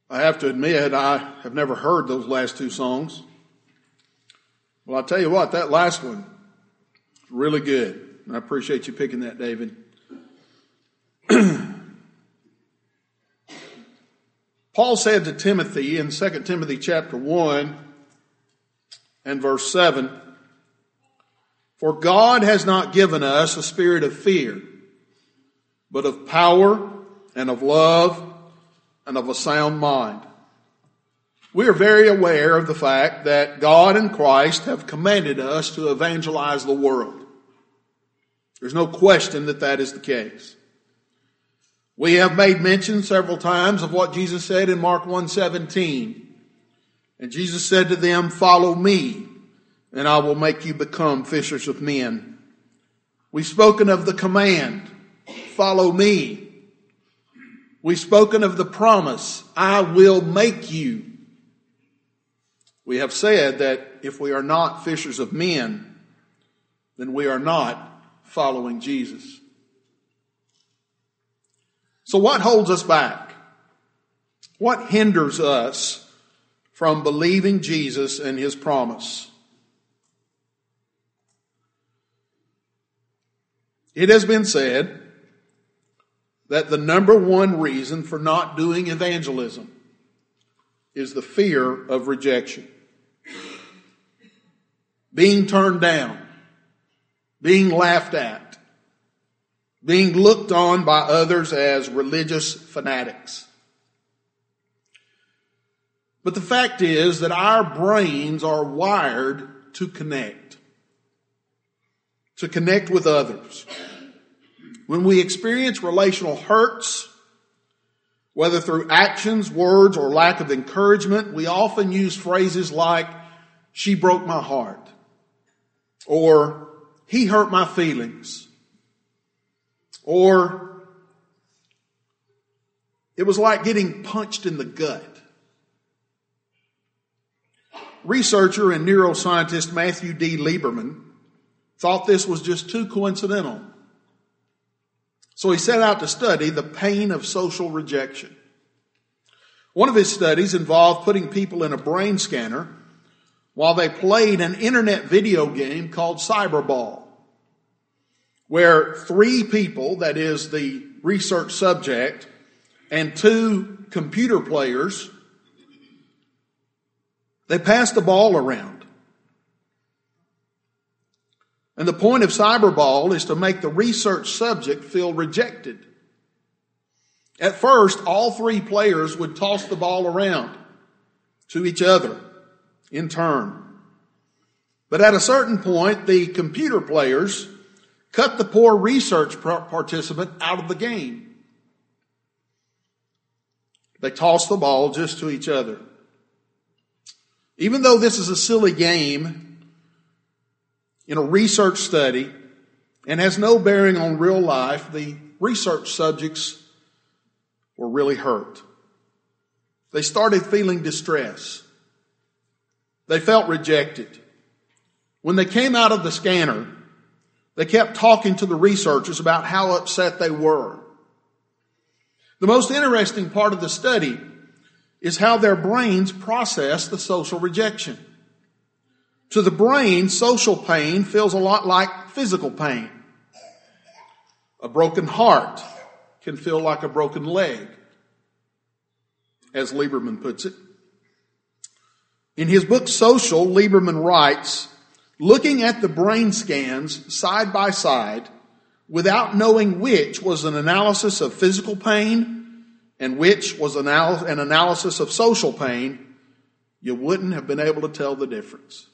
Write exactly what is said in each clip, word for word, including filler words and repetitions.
I have to admit, I have never heard those last two songs. Well, I'll tell you what, that last one, really good. I appreciate you picking that, David. Paul said to Timothy in Second Timothy chapter one and verse seven, "For God has not given us a spirit of fear, but of power and of love and of a sound mind." We are very aware of the fact that God and Christ have commanded us to evangelize the world. There's no question that that is the case. We have made mention several times of what Jesus said in Mark one seventeen. And Jesus said to them, "Follow me, and I will make you become fishers of men." We've spoken of the command, "Follow me." We've spoken of the promise, "I will make you." We have said that if we are not fishers of men, then we are not following Jesus. So what holds us back? What hinders us from believing Jesus and his promise? It has been said that the number one reason for not doing evangelism is the fear of rejection. Being turned down, being laughed at, being looked on by others as religious fanatics. But the fact is that our brains are wired to connect, to connect with others. When we experience relational hurts, whether through actions, words, or lack of encouragement, we often use phrases like, "She broke my heart," or "He hurt my feelings," or "It was like getting punched in the gut." Researcher and neuroscientist Matthew D. Lieberman thought this was just too coincidental. So he set out to study the pain of social rejection. One of his studies involved putting people in a brain scanner while they played an internet video game called Cyberball, where three people, that is the research subject, and two computer players, they passed the ball around. And the point of Cyberball is to make the research subject feel rejected. At first, all three players would toss the ball around to each other in turn. But at a certain point, the computer players cut the poor research participant out of the game. They tossed the ball just to each other. Even though this is a silly game in a research study and has no bearing on real life, the research subjects were really hurt. They started feeling distress. They felt rejected. When they came out of the scanner, they kept talking to the researchers about how upset they were. The most interesting part of the study is how their brains process the social rejection. To the brain, social pain feels a lot like physical pain. A broken heart can feel like a broken leg, as Lieberman puts it. In his book Social, Lieberman writes, "Looking at the brain scans side by side, without knowing which was an analysis of physical pain and which was an analysis of social pain, you wouldn't have been able to tell the difference."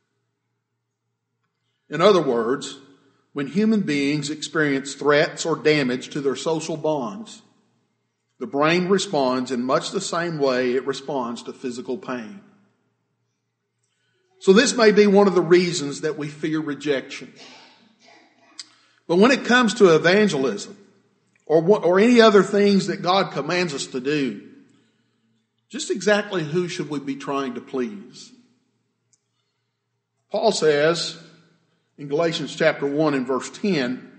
In other words, when human beings experience threats or damage to their social bonds, the brain responds in much the same way it responds to physical pain. So this may be one of the reasons that we fear rejection. But when it comes to evangelism or, or any other things that God commands us to do, just exactly who should we be trying to please? Paul says in Galatians chapter one and verse ten,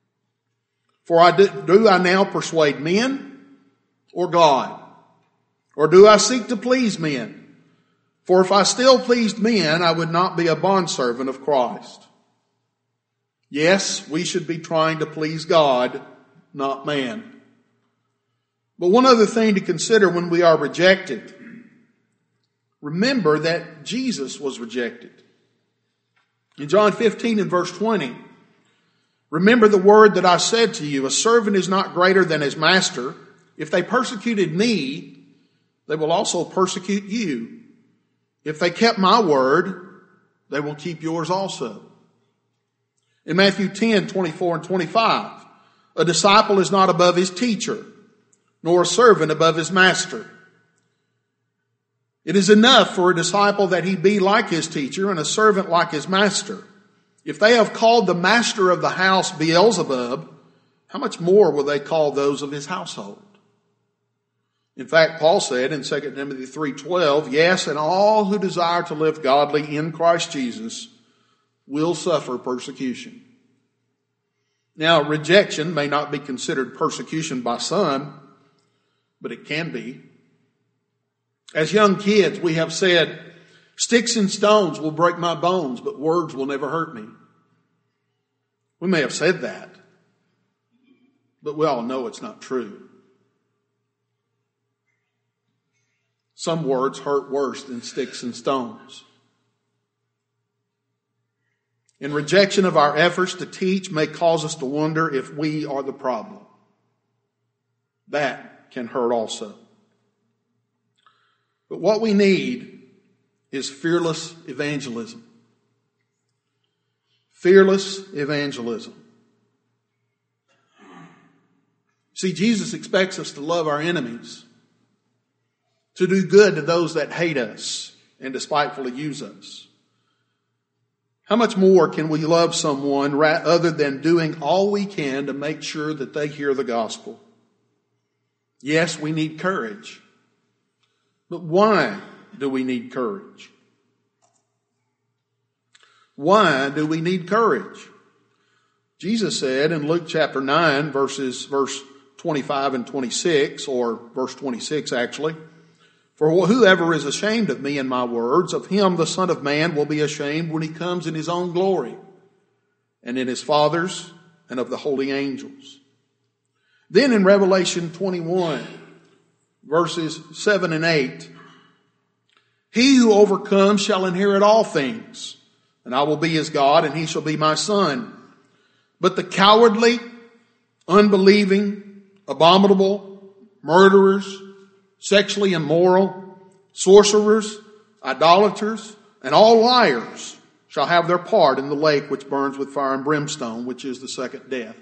"For I do, do I now persuade men or God? Or do I seek to please men? For if I still pleased men, I would not be a bondservant of Christ. Yes, we should be trying to please God, not man. But one other thing to consider when we are rejected. Remember that Jesus was rejected. In John fifteen and verse twenty, remember the word that I said to you, a servant is not greater than his master. If they persecuted me, they will also persecute you. If they kept my word, they will keep yours also. In Matthew ten, twenty-four and twenty-five, a disciple is not above his teacher, nor a servant above his master. It is enough for a disciple that he be like his teacher and a servant like his master. If they have called the master of the house Beelzebub, how much more will they call those of his household? In fact, Paul said in Second Timothy three twelve, yes, and all who desire to live godly in Christ Jesus will suffer persecution. Now, rejection may not be considered persecution by some, but it can be. As young kids, we have said, sticks and stones will break my bones, but words will never hurt me. We may have said that, but we all know it's not true. Some words hurt worse than sticks and stones. And rejection of our efforts to teach may cause us to wonder if we are the problem. That can hurt also. But what we need is fearless evangelism. Fearless evangelism. See, Jesus expects us to love our enemies, to do good to those that hate us and despitefully use us. How much more can we love someone other than doing all we can to make sure that they hear the gospel? Yes, we need courage. But why do we need courage? Why do we need courage? Jesus said in Luke chapter nine, verses verse twenty-five and twenty-six, or verse twenty-six actually, for whoever is ashamed of me and my words, of him the Son of Man will be ashamed when he comes in his own glory, and in his Father's, and of the holy angels. Then in Revelation twenty-one, verses seven and eight, he who overcomes shall inherit all things, and I will be his God, and he shall be my son. But the cowardly, unbelieving, abominable, murderers, sexually immoral, sorcerers, idolaters, and all liars shall have their part in the lake which burns with fire and brimstone, which is the second death.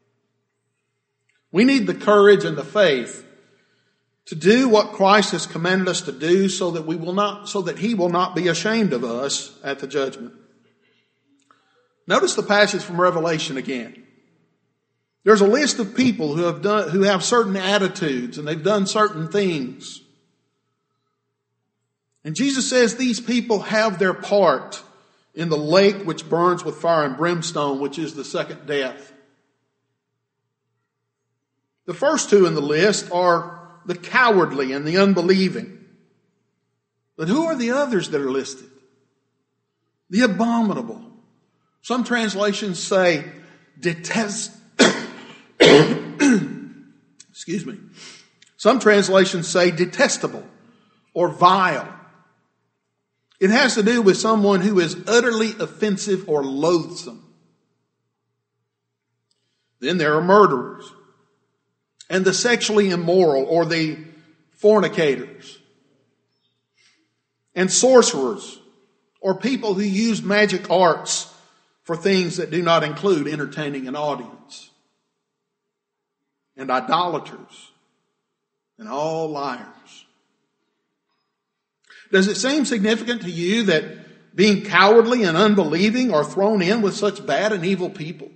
We need the courage and the faith to do what Christ has commanded us to do so that we will not, so that he will not be ashamed of us at the judgment. Notice the passage from Revelation again. There's a list of people who have done, who have certain attitudes and they've done certain things. And Jesus says these people have their part in the lake which burns with fire and brimstone, which is the second death. The first two in the list are the cowardly and the unbelieving. But who are the others that are listed? The abominable. Some translations say detest. Excuse me. Some translations say detestable or vile. It has to do with someone who is utterly offensive or loathsome. Then there are murderers and the sexually immoral or the fornicators and sorcerers or people who use magic arts for things that do not include entertaining an audience, and idolaters and all liars. Does it seem significant to you that being cowardly and unbelieving are thrown in with such bad and evil people?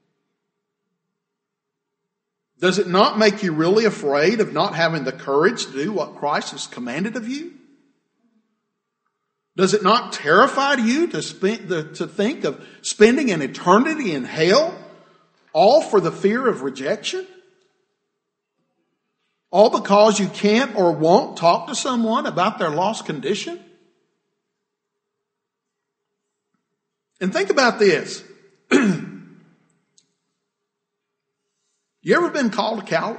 Does it not make you really afraid of not having the courage to do what Christ has commanded of you? Does it not terrify you to, spend, to think of spending an eternity in hell, all for the fear of rejection? All because you can't or won't talk to someone about their lost condition? And think about this. You ever been called a coward?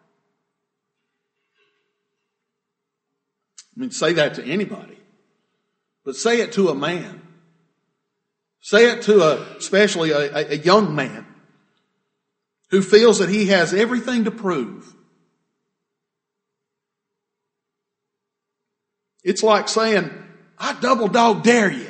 I mean, say that to anybody. But say it to a man. Say it to a, especially a, a young man who feels that he has everything to prove. It's like saying, I double dog dare you.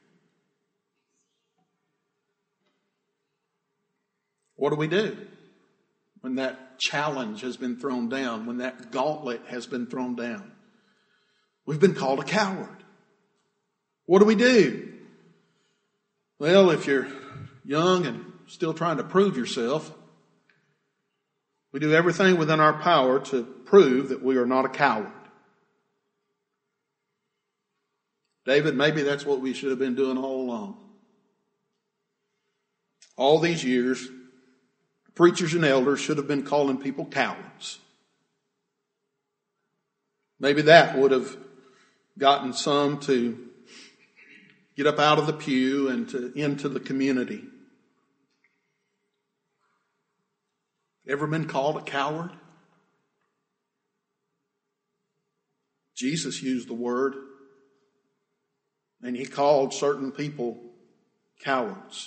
What do we do when that challenge has been thrown down, when that gauntlet has been thrown down? We've been called a coward. What do we do? Well, if you're young and still trying to prove yourself, we do everything within our power to prove that we are not a coward. David, maybe that's what we should have been doing all along. All these years, preachers and elders should have been calling people cowards. Maybe that would have gotten some to get up out of the pew and to into the community. Ever been called a coward? Jesus used the word, and he called certain people cowards.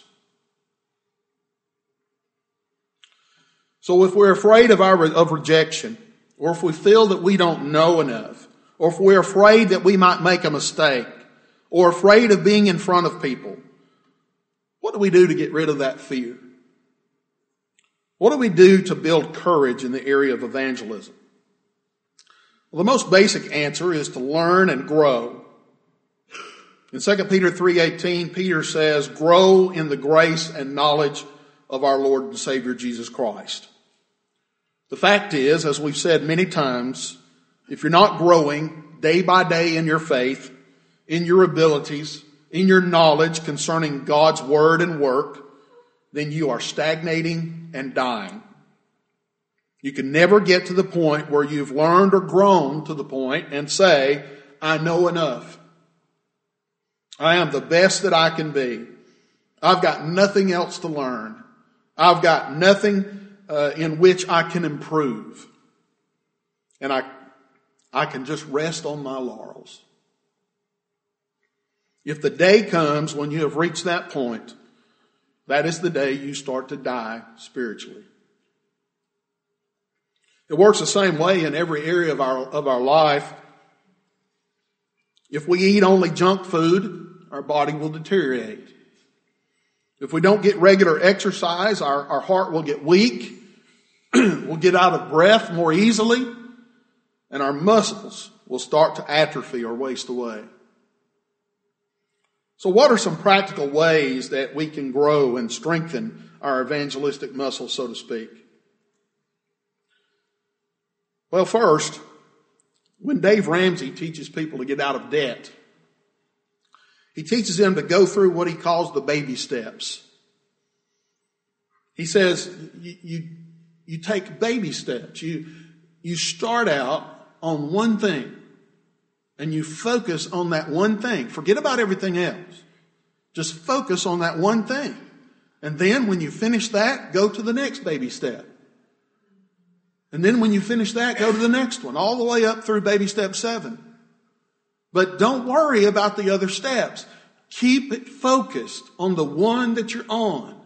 So if we're afraid of our of rejection, or if we feel that we don't know enough, or if we're afraid that we might make a mistake, or afraid of being in front of people, what do we do to get rid of that fear? What do we do to build courage in the area of evangelism? Well, the most basic answer is to learn and grow. In Second Peter three eighteen, Peter says, grow in the grace and knowledge of our Lord and Savior Jesus Christ. The fact is, as we've said many times, if you're not growing day by day in your faith, in your abilities, in your knowledge concerning God's word and work, then you are stagnating and dying. You can never get to the point where you've learned or grown to the point and say, I know enough. I am the best that I can be. I've got nothing else to learn. I've got nothing uh, in which I can improve. And I, I can just rest on my laurels. If the day comes when you have reached that point, that is the day you start to die spiritually. It works the same way in every area of our, of our life. If we eat only junk food, our body will deteriorate. If we don't get regular exercise, our, our heart will get weak. We'll get out of breath more easily. And our muscles will start to atrophy or waste away. So what are some practical ways that we can grow and strengthen our evangelistic muscle, so to speak? Well, first, when Dave Ramsey teaches people to get out of debt, he teaches them to go through what he calls the baby steps. He says you, you, you take baby steps. You, you start out on one thing. And you focus on that one thing. Forget about everything else. Just focus on that one thing. And then when you finish that, go to the next baby step. And then when you finish that, go to the next one, all the way up through baby step seven. But don't worry about the other steps. Keep it focused on the one that you're on.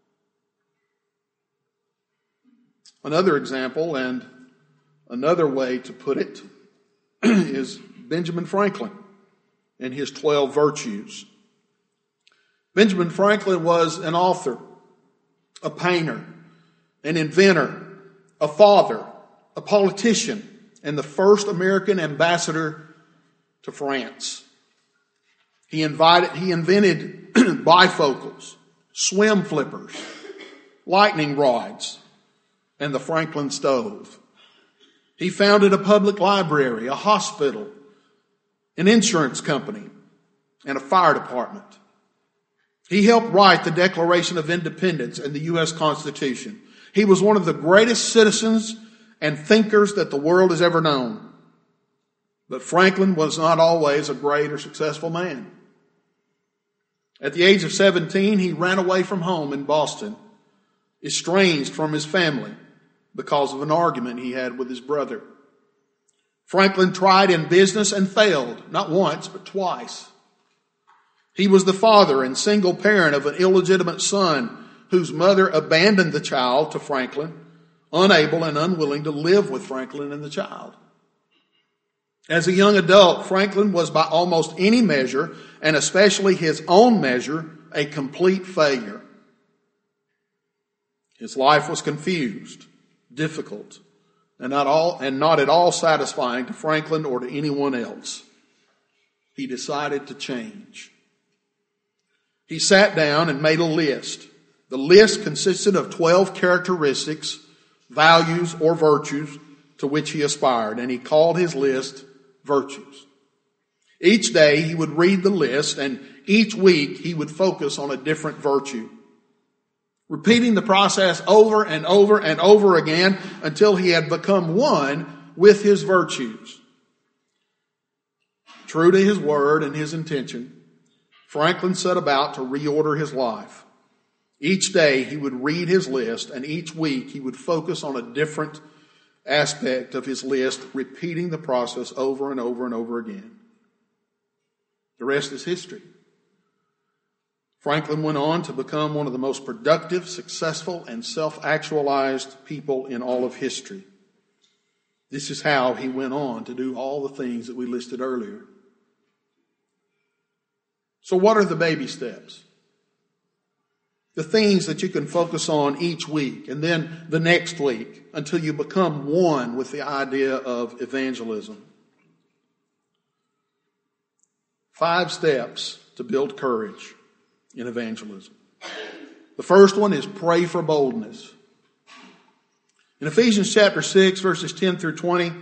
Another example and another way to put it is Benjamin Franklin and his twelve virtues. Benjamin Franklin was an author, a painter, an inventor, a father, a politician, and the first American ambassador to France. He invited, he invented bifocals, swim flippers, lightning rods, and the Franklin stove. He founded a public library, a hospital, an insurance company, and a fire department. He helped write the Declaration of Independence and the U S Constitution. He was one of the greatest citizens and thinkers that the world has ever known. But Franklin was not always a great or successful man. At the age of seventeen, he ran away from home in Boston, estranged from his family because of an argument he had with his brother. Franklin tried in business and failed, not once, but twice. He was the father and single parent of an illegitimate son whose mother abandoned the child to Franklin, unable and unwilling to live with Franklin and the child. As a young adult, Franklin was by almost any measure, and especially his own measure, a complete failure. His life was confused, difficult, and not all and not at all satisfying to Franklin or to anyone else. He decided to change. He sat down and made a list. The list consisted of twelve characteristics, values, or virtues to which he aspired, and he called his list virtues. Each day he would read the list, and each week he would focus on a different virtue, repeating the process over and over and over again until he had become one with his virtues. True to his word and his intention, Franklin set about to reorder his life. Each day he would read his list, and each week he would focus on a different aspect of his list, repeating the process over and over and over again. The rest is history. Franklin went on to become one of the most productive, successful, and self-actualized people in all of history. This is how he went on to do all the things that we listed earlier. So what are the baby steps? The things that you can focus on each week and then the next week until you become one with the idea of evangelism. Five steps to build courage in evangelism. The first one is pray for boldness. In Ephesians chapter six, verses ten through twenty,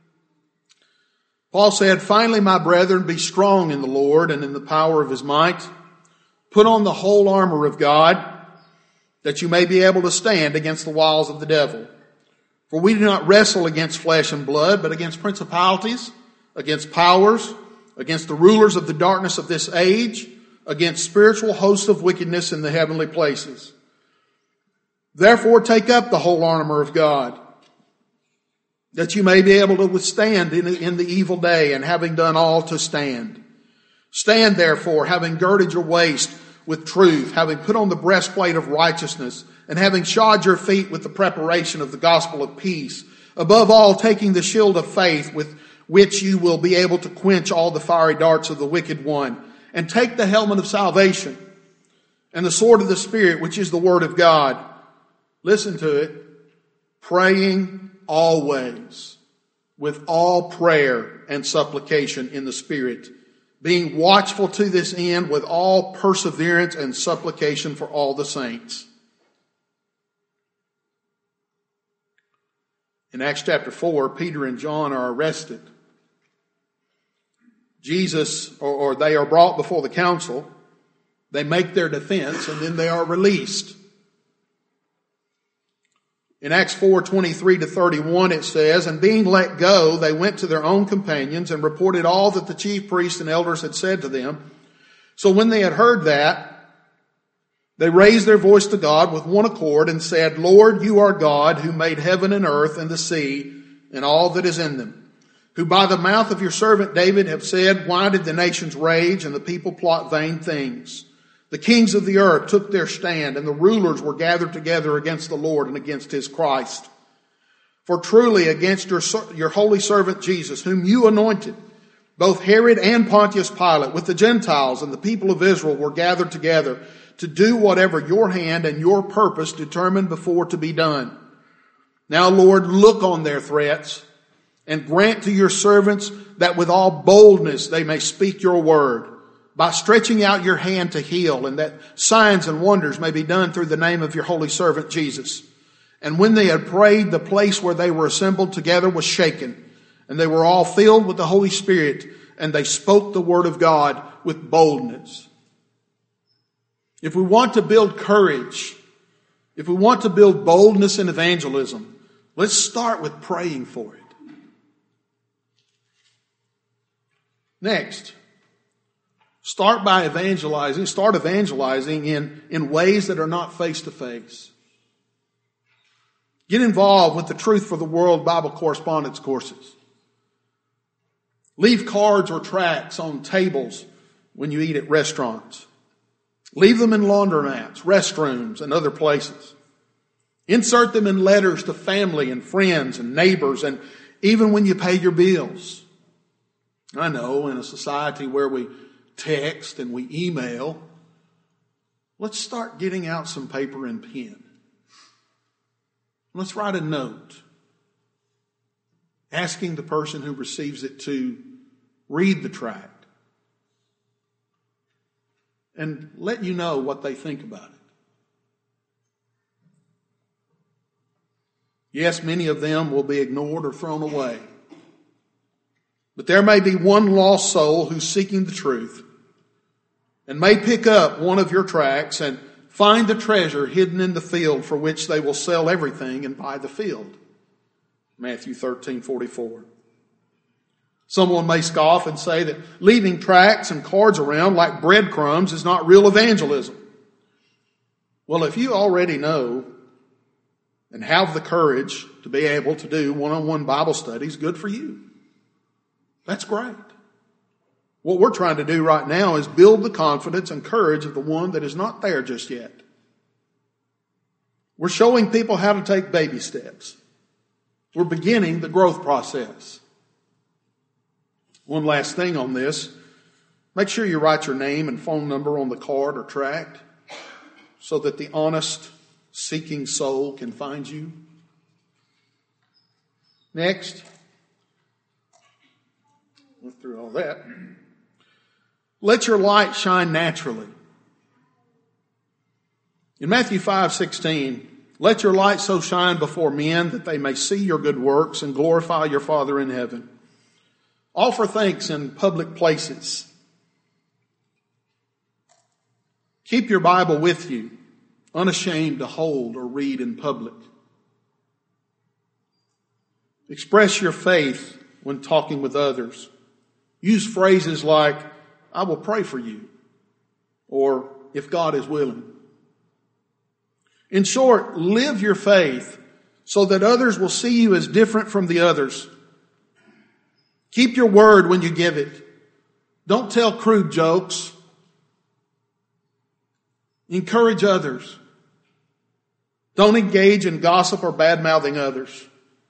Paul said, "Finally, my brethren, be strong in the Lord and in the power of his might. Put on the whole armor of God, that you may be able to stand against the wiles of the devil. For we do not wrestle against flesh and blood, but against principalities, against powers, against the rulers of the darkness of this age, against spiritual hosts of wickedness in the heavenly places. Therefore take up the whole armor of God, that you may be able to withstand in, in the evil day, and having done all to stand. Stand therefore, having girded your waist with truth, having put on the breastplate of righteousness, and having shod your feet with the preparation of the gospel of peace. Above all, taking the shield of faith, with which you will be able to quench all the fiery darts of the wicked one. And take the helmet of salvation and the sword of the Spirit, which is the word of God." Listen to it. "Praying always with all prayer and supplication in the Spirit, being watchful to this end with all perseverance and supplication for all the saints." In Acts chapter four, Peter and John are arrested. Jesus, or, or they are brought before the council. They make their defense, and then they are released. In Acts four, twenty-three to thirty-one, it says, "And being let go, they went to their own companions and reported all that the chief priests and elders had said to them. So when they had heard that, they raised their voice to God with one accord and said, 'Lord, you are God, who made heaven and earth and the sea and all that is in them, who by the mouth of your servant David have said, why did the nations rage and the people plot vain things? The kings of the earth took their stand, and the rulers were gathered together against the Lord and against his Christ. For truly against your, your holy servant Jesus, whom you anointed, both Herod and Pontius Pilate with the Gentiles and the people of Israel were gathered together to do whatever your hand and your purpose determined before to be done. Now, Lord, look on their threats, and grant to your servants that with all boldness they may speak your word, by stretching out your hand to heal, and that signs and wonders may be done through the name of your holy servant Jesus.' And when they had prayed, the place where they were assembled together was shaken, and they were all filled with the Holy Spirit, and they spoke the word of God with boldness." If we want to build courage, if we want to build boldness in evangelism, Let's start with praying for it. Next, start by evangelizing. Start evangelizing in, in ways that are not face-to-face. Get involved with the Truth for the World Bible correspondence courses. Leave cards or tracts on tables when you eat at restaurants. Leave them in laundromats, restrooms, and other places. Insert them in letters to family and friends and neighbors, and even when you pay your bills. I know, in a society where we text and we email, let's start getting out some paper and pen. Let's write a note asking the person who receives it to read the tract and let you know what they think about it. Yes, many of them will be ignored or thrown away. But there may be one lost soul who's seeking the truth and may pick up one of your tracts and find the treasure hidden in the field for which they will sell everything and buy the field. Matthew thirteen forty-four. Someone may scoff and say that leaving tracts and cards around like breadcrumbs is not real evangelism. Well, if you already know and have the courage to be able to do one-on-one Bible studies, good for you. That's great. What we're trying to do right now is build the confidence and courage of the one that is not there just yet. We're showing people how to take baby steps. We're beginning the growth process. One last thing on this. Make sure you write your name and phone number on the card or tract so that the honest, seeking soul can find you. Next. Went through all that. Let your light shine naturally. In Matthew five sixteen, let your light so shine before men that they may see your good works and glorify your Father in heaven. Offer thanks in public places. Keep your Bible with you, unashamed to hold or read in public. Express your faith when talking with others. Use phrases like, I will pray for you, or if God is willing. In short, live your faith so that others will see you as different from the others. Keep your word when you give it. Don't tell crude jokes. Encourage others. Don't engage in gossip or bad-mouthing others.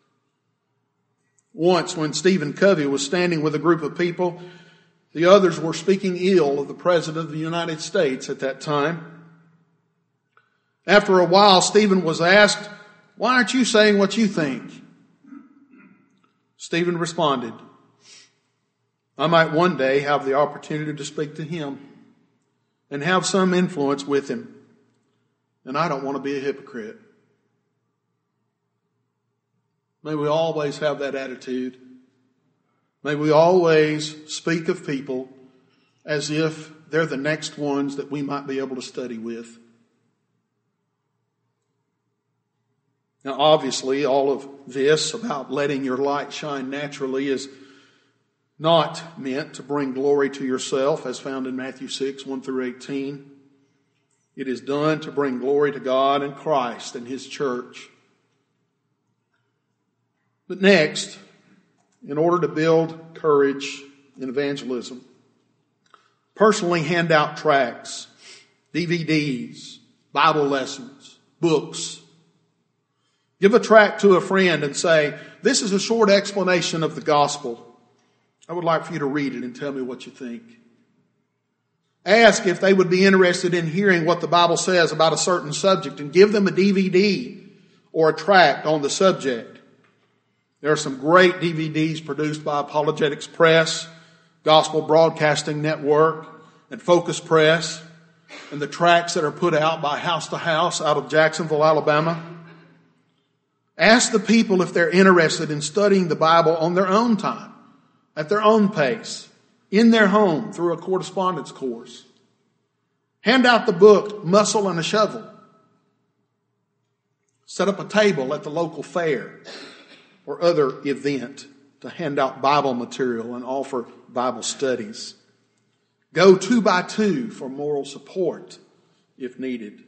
Once, when Stephen Covey was standing with a group of people, the others were speaking ill of the President of the United States at that time. After a while, Stephen was asked, "Why aren't you saying what you think?" Stephen responded, "I might one day have the opportunity to speak to him and have some influence with him, and I don't want to be a hypocrite." May we always have that attitude. May we always speak of people as if they're the next ones that we might be able to study with. Now, obviously, all of this about letting your light shine naturally is not meant to bring glory to yourself, as found in Matthew six, one through eighteen. It is done to bring glory to God and Christ and His church. But next, in order to build courage in evangelism, personally hand out tracts, D V Ds, Bible lessons, books. Give a tract to a friend and say, "This is a short explanation of the gospel. I would like for you to read it and tell me what you think." Ask if they would be interested in hearing what the Bible says about a certain subject and give them a D V D or a tract on the subject. There are some great D V Ds produced by Apologetics Press, Gospel Broadcasting Network, and Focus Press, and the tracts that are put out by House to House out of Jacksonville, Alabama. Ask the people if they're interested in studying the Bible on their own time, at their own pace, in their home through a correspondence course. Hand out the book, Muscle and a Shovel. set up a table at the local fair or other event to hand out Bible material and offer Bible studies. Go two by two for moral support if needed.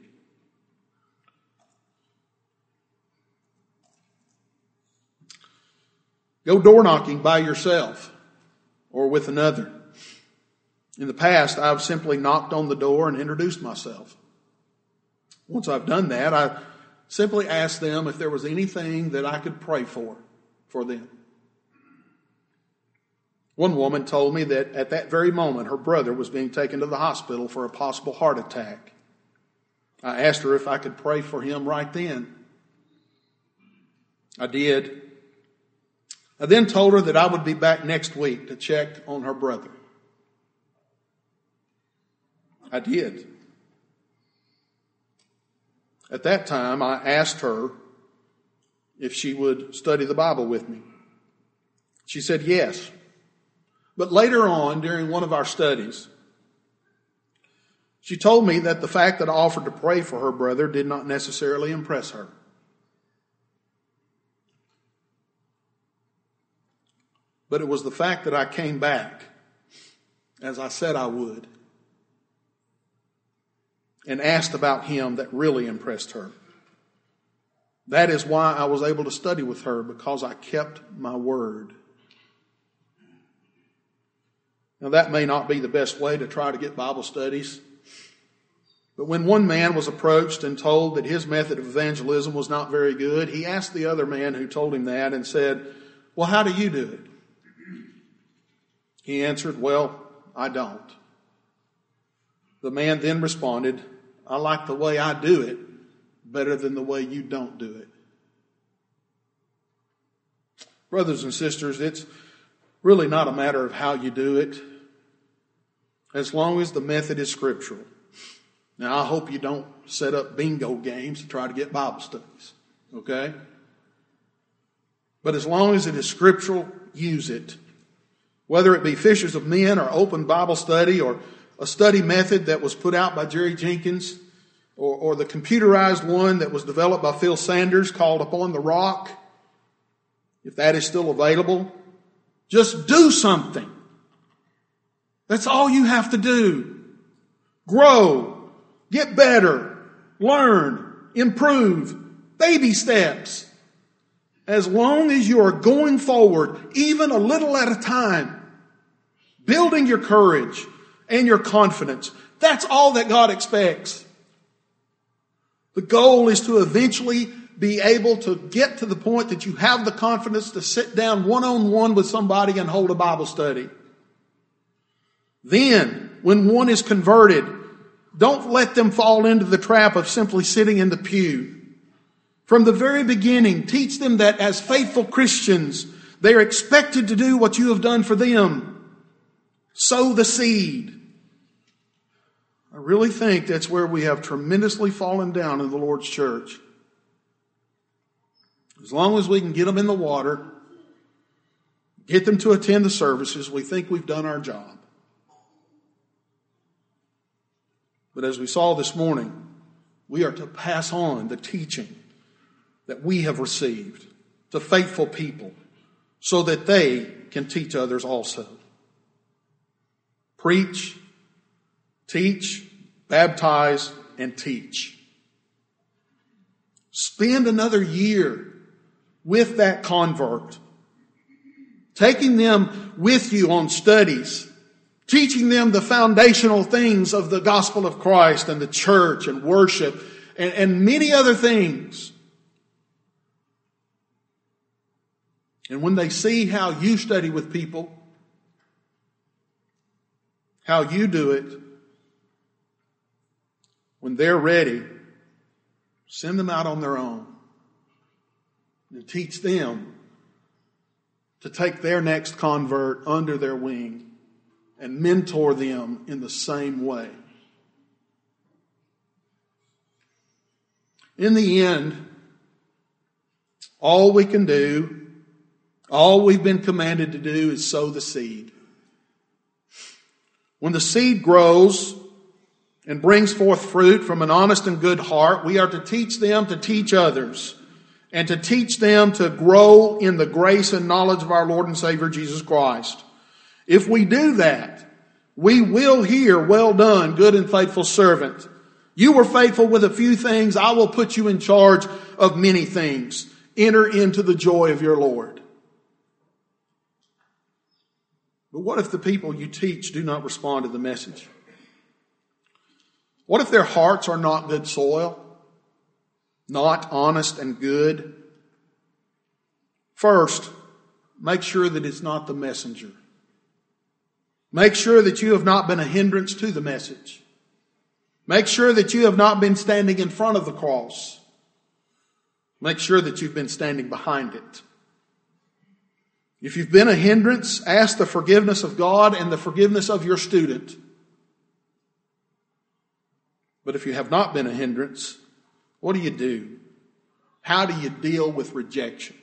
Go door knocking by yourself or with another. In the past, I've simply knocked on the door and introduced myself. Once I've done that, I simply asked them if there was anything that I could pray for, for them. One woman told me that at that very moment, her brother was being taken to the hospital for a possible heart attack. I asked her if I could pray for him right then. I did. I then told her that I would be back next week to check on her brother. I did. At that time, I asked her if she would study the Bible with me. She said yes. But later on, during one of our studies, she told me that the fact that I offered to pray for her brother did not necessarily impress her. But it was the fact that I came back, as I said I would, and asked about him that really impressed her. That is why I was able to study with her, because I kept my word. Now, that may not be the best way to try to get Bible studies, but when one man was approached and told that his method of evangelism was not very good, he asked the other man who told him that and said, "Well, how do you do it?" He answered, "Well, I don't." The man then responded, "I like the way I do it better than the way you don't do it." Brothers and sisters, it's really not a matter of how you do it, as long as the method is scriptural. Now, I hope you don't set up bingo games to try to get Bible studies, okay? But as long as it is scriptural, use it. Whether it be Fishers of Men or Open Bible Study or a study method that was put out by Jerry Jenkins, or, or the computerized one that was developed by Phil Sanders called Upon the Rock, if that is still available, just do something. That's all you have to do. Grow, get better, learn, improve, baby steps. As long as you are going forward, even a little at a time, building your courage and your confidence. That's all that God expects. The goal is to eventually be able to get to the point that you have the confidence to sit down one-on-one with somebody and hold a Bible study. Then, when one is converted, don't let them fall into the trap of simply sitting in the pew. From the very beginning, teach them that as faithful Christians, they are expected to do what you have done for them. Sow the seed. I really think that's where we have tremendously fallen down in the Lord's church. As long as we can get them in the water, get them to attend the services, we think we've done our job. But as we saw this morning, we are to pass on the teaching that we have received to faithful people so that they can teach others also. Preach, teach, baptize, and teach. Spend another year with that convert, taking them with you on studies, teaching them the foundational things of the gospel of Christ and the church and worship and, and many other things. And when they see how you study with people, how you do it, when they're ready, send them out on their own and teach them to take their next convert under their wing and mentor them in the same way. In the end, all we can do, all we've been commanded to do is sow the seed. When the seed grows and brings forth fruit from an honest and good heart, we are to teach them to teach others, and to teach them to grow in the grace and knowledge of our Lord and Savior Jesus Christ. If we do that, we will hear, "Well done, good and faithful servant. You were faithful with a few things. I will put you in charge of many things. Enter into the joy of your Lord." But what if the people you teach do not respond to the message? What if their hearts are not good soil? Not honest and good? First, make sure that it's not the messenger. Make sure that you have not been a hindrance to the message. Make sure that you have not been standing in front of the cross. Make sure that you've been standing behind it. If you've been a hindrance, ask the forgiveness of God and the forgiveness of your student. But if you have not been a hindrance, what do you do? How do you deal with rejection?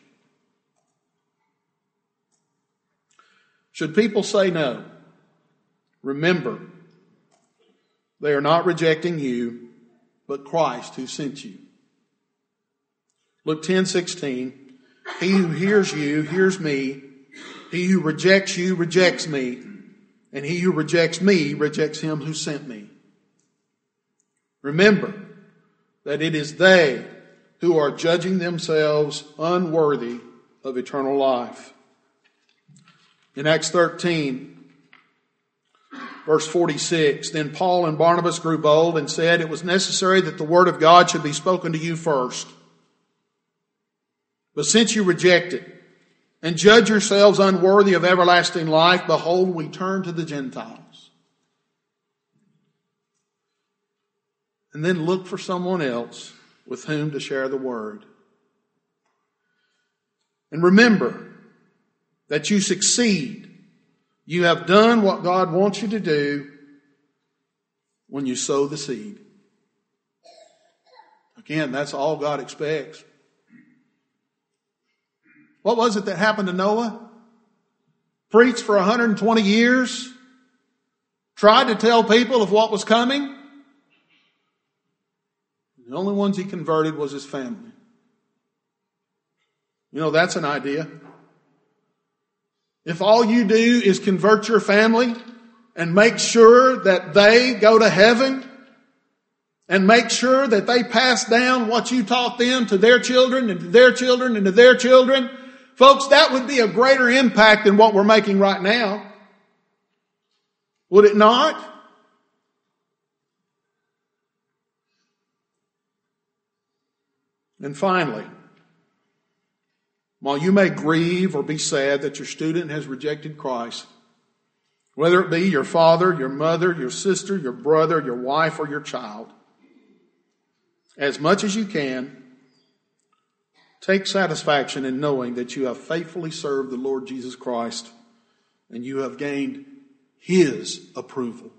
Should people say no, remember, they are not rejecting you, but Christ who sent you. Luke ten sixteen, he who hears you hears me. He who rejects you rejects me. And he who rejects me rejects him who sent me. Remember that it is they who are judging themselves unworthy of eternal life. In Acts thirteen, verse forty-six, then Paul and Barnabas grew bold and said, "It was necessary that the word of God should be spoken to you first. But since you reject it and judge yourselves unworthy of everlasting life, behold, we turn to the Gentiles." And then look for someone else with whom to share the word. And remember that you succeed. You have done what God wants you to do when you sow the seed. Again, that's all God expects. What was it that happened to Noah? Preached for one hundred twenty years. Tried to tell people of what was coming. The only ones he converted was his family. You know, that's an idea. If all you do is convert your family and make sure that they go to heaven and make sure that they pass down what you taught them to their children and to their children and to their children, folks, that would be a greater impact than what we're making right now. Would it not? And finally, while you may grieve or be sad that your student has rejected Christ, whether it be your father, your mother, your sister, your brother, your wife, or your child, as much as you can, take satisfaction in knowing that you have faithfully served the Lord Jesus Christ and you have gained His approval.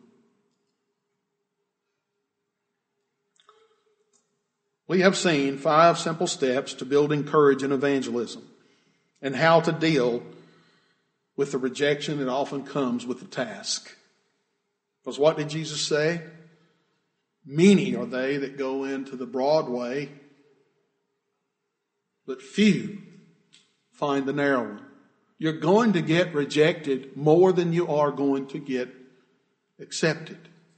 We have seen five simple steps to building courage in evangelism and how to deal with the rejection that often comes with the task. Because what did Jesus say? Many are they that go into the broad way, but few find the narrow one. You're going to get rejected more than you are going to get accepted.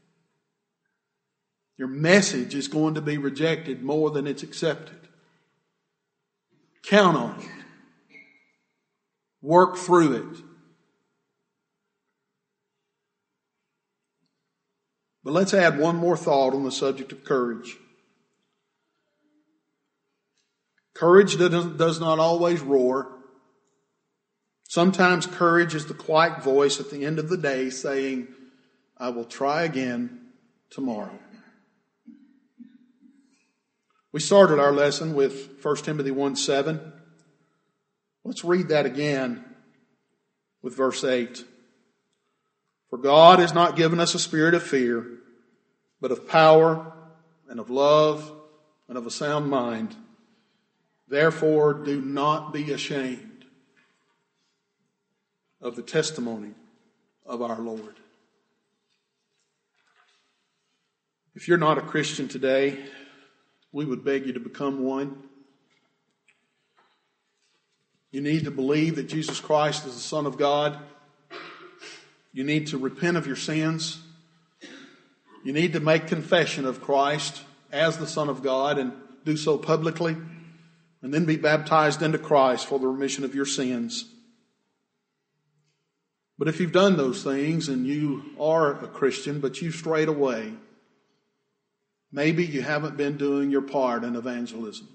Your message is going to be rejected more than it's accepted. Count on it. Work through it. But let's add one more thought on the subject of courage. Courage does not always roar. Sometimes courage is the quiet voice at the end of the day saying, "I will try again tomorrow." We started our lesson with First Timothy one seven. Let's read that again with verse eight. "For God has not given us a spirit of fear, but of power and of love and of a sound mind. Therefore, do not be ashamed of the testimony of our Lord." If you're not a Christian today, we would beg you to become one. You need to believe that Jesus Christ is the Son of God. You need to repent of your sins. You need to make confession of Christ as the Son of God and do so publicly, and then be baptized into Christ for the remission of your sins. But if you've done those things and you are a Christian, but you've strayed away, maybe you haven't been doing your part in evangelism.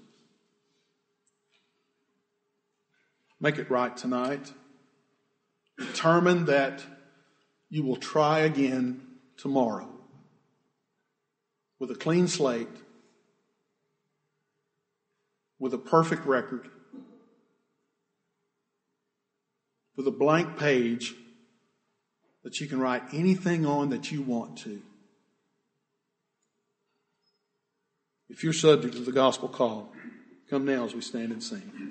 Make it right tonight. Determine that you will try again tomorrow with a clean slate, with a perfect record, with a blank page that you can write anything on that you want to. If you're subject to the gospel call, come now as we stand and sing.